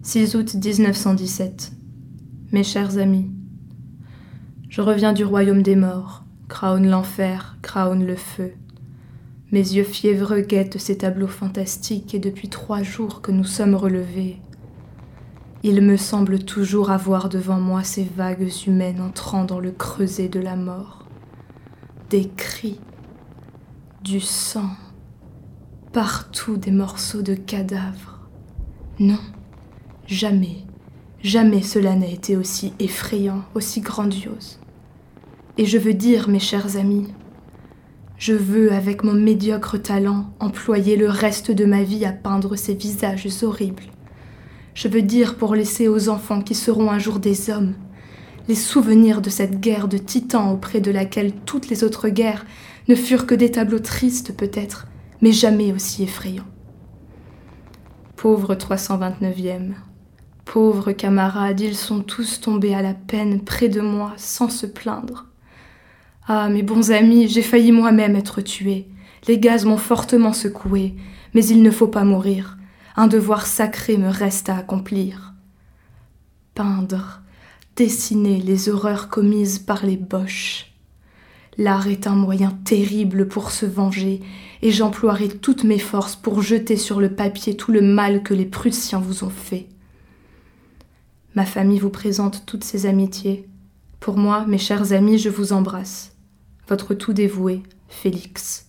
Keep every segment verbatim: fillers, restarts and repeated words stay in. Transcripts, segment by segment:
six août dix-neuf cent dix-sept. Mes chers amis, je reviens du royaume des morts, Craonne l'enfer, Craonne le feu. Mes yeux fiévreux guettent ces tableaux fantastiques et depuis trois jours que nous sommes relevés, il me semble toujours avoir devant moi ces vagues humaines entrant dans le creuset de la mort. Des cris, du sang, partout des morceaux de cadavres. Non, jamais, jamais cela n'a été aussi effrayant, aussi grandiose. Et je veux dire, mes chers amis, je veux, avec mon médiocre talent, employer le reste de ma vie à peindre ces visages horribles. Je veux dire pour laisser aux enfants qui seront un jour des hommes les souvenirs de cette guerre de titans auprès de laquelle toutes les autres guerres ne furent que des tableaux tristes peut-être, mais jamais aussi effrayants. Pauvre trois cent vingt-neuvième, pauvres camarades, ils sont tous tombés à la peine près de moi sans se plaindre. Ah, mes bons amis, j'ai failli moi-même être tué. Les gaz m'ont fortement secoué, mais il ne faut pas mourir. Un devoir sacré me reste à accomplir. Peindre, dessiner les horreurs commises par les Boches. L'art est un moyen terrible pour se venger, et j'emploierai toutes mes forces pour jeter sur le papier tout le mal que les Prussiens vous ont fait. Ma famille vous présente toutes ses amitiés. Pour moi, mes chers amis, je vous embrasse. Votre tout dévoué, Félix.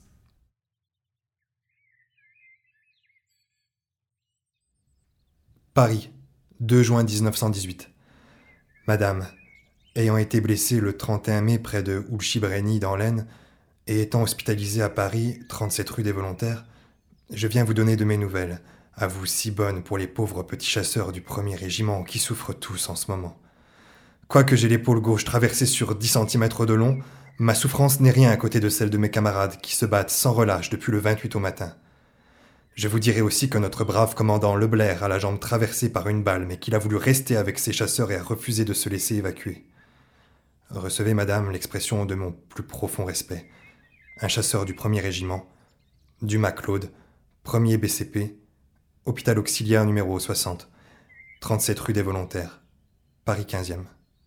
Paris, deux juin dix-neuf cent dix-huit. Madame, ayant été blessé le trente et un mai près de Oulchi-Brény dans l'Aisne, et étant hospitalisé à Paris, trente-sept rue des Volontaires, je viens vous donner de mes nouvelles, à vous si bonnes pour les pauvres petits chasseurs du premier régiment qui souffrent tous en ce moment. Quoique j'ai l'épaule gauche traversée sur dix centimètres de long, ma souffrance n'est rien à côté de celle de mes camarades qui se battent sans relâche depuis le vingt-huit au matin. Je vous dirai aussi que notre brave commandant Leblair a la jambe traversée par une balle, mais qu'il a voulu rester avec ses chasseurs et a refusé de se laisser évacuer. Recevez, madame, l'expression de mon plus profond respect. Un chasseur du premier régiment, Dumas Claude, premier B C P, hôpital auxiliaire numéro soixante, trente-sept rue des Volontaires, Paris quinzième.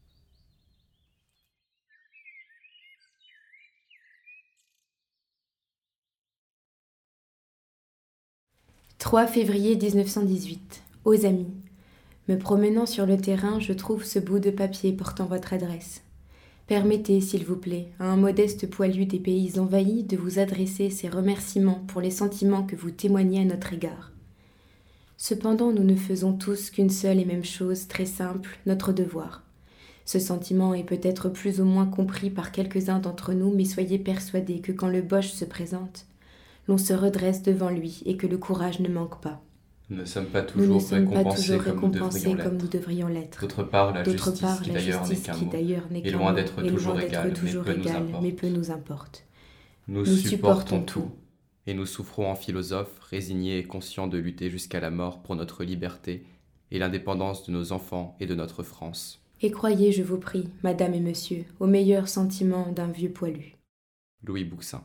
trois février dix-neuf cent dix-huit. Aux amis. Me promenant sur le terrain, je trouve ce bout de papier portant votre adresse. Permettez, s'il vous plaît, à un modeste poilu des pays envahis de vous adresser ces remerciements pour les sentiments que vous témoignez à notre égard. Cependant, nous ne faisons tous qu'une seule et même chose, très simple, notre devoir. Ce sentiment est peut-être plus ou moins compris par quelques-uns d'entre nous, mais soyez persuadés que quand le Boche se présente, l'on se redresse devant lui et que le courage ne manque pas. Nous ne sommes pas toujours récompensés comme, comme nous devrions l'être. D'autre part, la D'autre justice, part, qui la d'ailleurs justice n'est qu'un qui mot, d'ailleurs n'est est qu'un loin mot, d'être est toujours loin égale, d'être toujours mais peu nous égale, importe. mais peu nous importe. Nous, Nous supportons supportons tout, et nous souffrons en philosophes, résignés et conscients de lutter jusqu'à la mort pour notre liberté et l'indépendance de nos enfants et de notre France. Et croyez, je vous prie, madame et monsieur, au meilleur sentiment d'un vieux poilu. Louis Bouxin.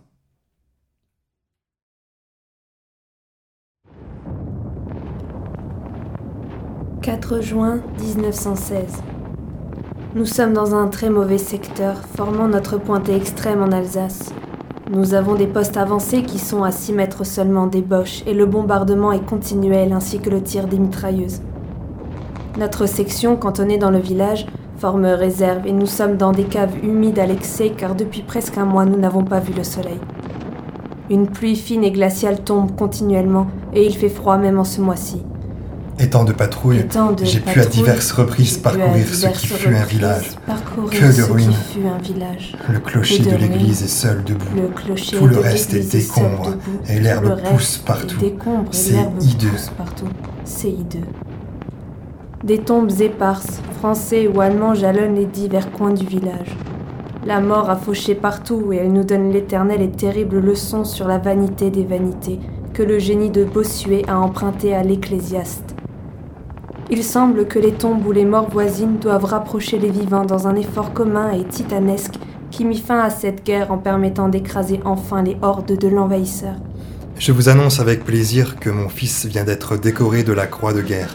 quatre juin dix-neuf cent seize. Nous sommes dans un très mauvais secteur, formant notre pointe extrême en Alsace. Nous avons des postes avancés qui sont à six mètres seulement des Boches et le bombardement est continuel ainsi que le tir des mitrailleuses. Notre section, cantonnée dans le village, forme réserve et nous sommes dans des caves humides à l'excès car depuis presque un mois nous n'avons pas vu le soleil. Une pluie fine et glaciale tombe continuellement et il fait froid même en ce mois-ci. Étant de patrouille, Étant de j'ai pu patrouille, à diverses reprises j'ai pu à parcourir ce diverses qui fut un reprises village. parcourir Que de ce qui ruines. fut un village. Le clocher Que de de l'église ruines. est seul debout. Le clocher Tout le de reste est l'église est seul décombre debout. et Tout l'herbe le reste pousse est partout. décombre et C'est l'herbe hideux. pousse partout. C'est hideux. Des tombes éparses, français ou allemands jalonnent les divers coins du village. La mort a fauché partout et elle nous donne l'éternelle et terrible leçon sur la vanité des vanités que le génie de Bossuet a emprunté à l'Ecclésiaste. Il semble que les tombes ou les morts voisines doivent rapprocher les vivants dans un effort commun et titanesque qui mit fin à cette guerre en permettant d'écraser enfin les hordes de l'envahisseur. Je vous annonce avec plaisir que mon fils vient d'être décoré de la croix de guerre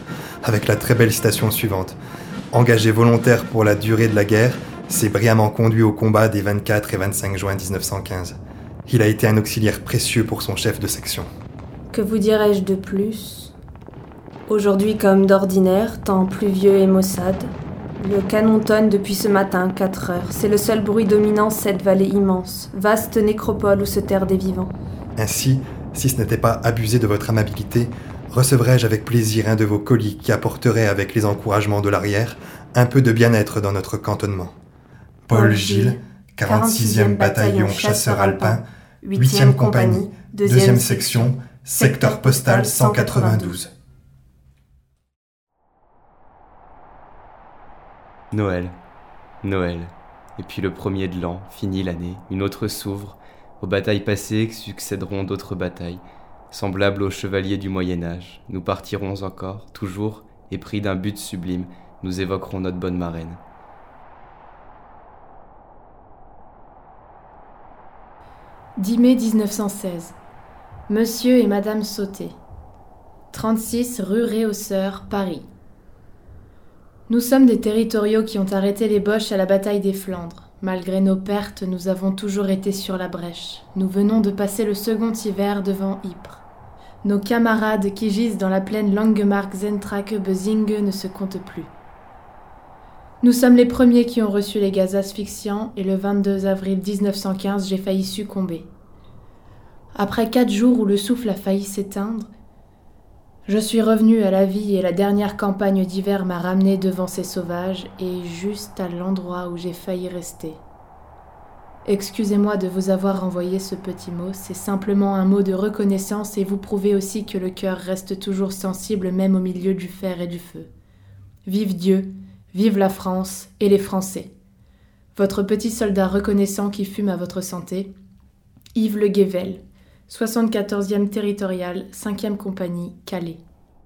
avec la très belle citation suivante. Engagé volontaire pour la durée de la guerre, s'est brillamment conduit au combat des vingt-quatre et vingt-cinq juin dix-neuf cent quinze. Il a été un auxiliaire précieux pour son chef de section. Que vous dirais-je de plus ? Aujourd'hui comme d'ordinaire, temps pluvieux et maussade, le canon tonne depuis ce matin, quatre heures. C'est le seul bruit dominant cette vallée immense, vaste nécropole où se terrent des vivants. Ainsi, si ce n'était pas abusé de votre amabilité, recevrais-je avec plaisir un de vos colis qui apporterait, avec les encouragements de l'arrière, un peu de bien-être dans notre cantonnement. Paul Gilles, quarante-sixième bataillon chasseur alpin, huitième compagnie, deuxième section, secteur postal cent quatre-vingt-douze. Noël, Noël, et puis le premier de l'an, fini l'année, une autre s'ouvre. Aux batailles passées succéderont d'autres batailles, semblables aux chevaliers du Moyen-Âge. Nous partirons encore, toujours, épris d'un but sublime, nous évoquerons notre bonne marraine. dix mai dix-neuf cent seize. Monsieur et Madame Sauté. trente-six rue Réhausseur, Paris. Nous sommes des territoriaux qui ont arrêté les Boches à la bataille des Flandres. Malgré nos pertes, nous avons toujours été sur la brèche. Nous venons de passer le second hiver devant Ypres. Nos camarades qui gisent dans la plaine Langemarck-Zentrake-Bezingue ne se comptent plus. Nous sommes les premiers qui ont reçu les gaz asphyxiants et le vingt-deux avril dix-neuf cent quinze, j'ai failli succomber. Après quatre jours où le souffle a failli s'éteindre, je suis revenu à la vie et la dernière campagne d'hiver m'a ramené devant ces sauvages et juste à l'endroit où j'ai failli rester. Excusez-moi de vous avoir envoyé ce petit mot, c'est simplement un mot de reconnaissance et vous prouvez aussi que le cœur reste toujours sensible même au milieu du fer et du feu. Vive Dieu, vive la France et les Français. Votre petit soldat reconnaissant qui fume à votre santé, Yves Le Guével, soixante-quatorzième territorial, cinquième compagnie, Calais.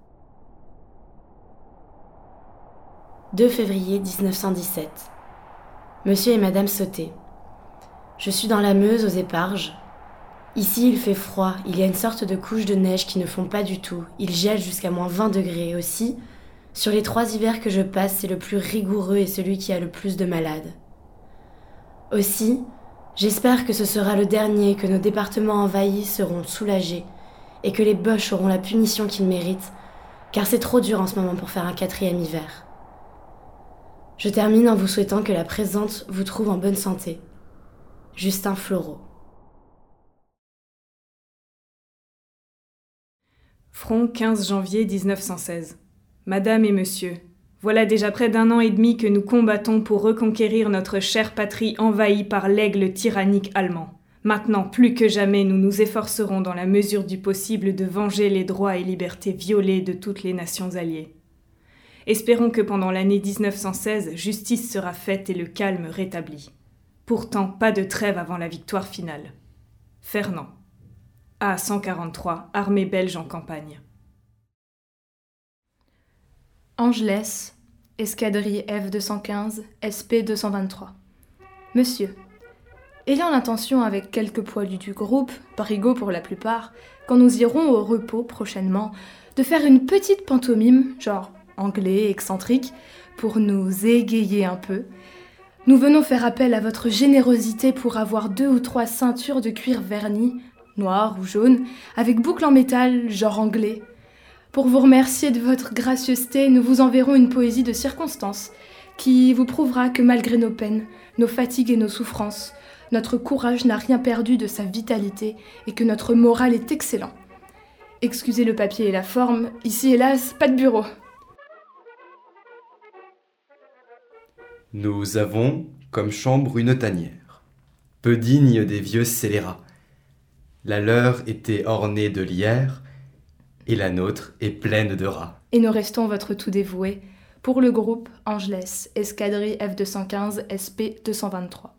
deux février dix-neuf cent dix-sept. Monsieur et Madame Sauté. Je suis dans la Meuse aux Éparges. Ici, il fait froid, il y a une sorte de couche de neige qui ne fond pas du tout. Il gèle jusqu'à moins vingt degrés aussi. Sur les trois hivers que je passe, c'est le plus rigoureux et celui qui a le plus de malades. Aussi, j'espère que ce sera le dernier, que nos départements envahis seront soulagés et que les Boches auront la punition qu'ils méritent, car c'est trop dur en ce moment pour faire un quatrième hiver. Je termine en vous souhaitant que la présente vous trouve en bonne santé. Justin Floreau. Front, quinze janvier dix-neuf cent seize. Madame et Monsieur, voilà déjà près d'un an et demi que nous combattons pour reconquérir notre chère patrie envahie par l'aigle tyrannique allemand. Maintenant, plus que jamais, nous nous efforcerons dans la mesure du possible de venger les droits et libertés violés de toutes les nations alliées. Espérons que pendant l'année dix-neuf cent seize, justice sera faite et le calme rétabli. Pourtant, pas de trêve avant la victoire finale. Fernand. A cent quarante-trois, armée belge en campagne. Angeles, escadrille F deux cent quinze, S P deux cent vingt-trois. Monsieur, ayant l'intention avec quelques poilus du groupe, parigots pour la plupart, quand nous irons au repos prochainement, de faire une petite pantomime, genre anglais, excentrique, pour nous égayer un peu, nous venons faire appel à votre générosité pour avoir deux ou trois ceintures de cuir verni, noir ou jaune, avec boucle en métal, genre anglais. Pour vous remercier de votre gracieuseté, nous vous enverrons une poésie de circonstance qui vous prouvera que malgré nos peines, nos fatigues et nos souffrances, notre courage n'a rien perdu de sa vitalité et que notre moral est excellent. Excusez le papier et la forme, ici hélas, pas de bureau. Nous avons, comme chambre, une tanière, peu digne des vieux scélérats. La leur était ornée de lierre, et la nôtre est pleine de rats. Et nous restons votre tout dévoué pour le groupe Angeles, escadrille F deux cent quinze, S P deux cent vingt-trois.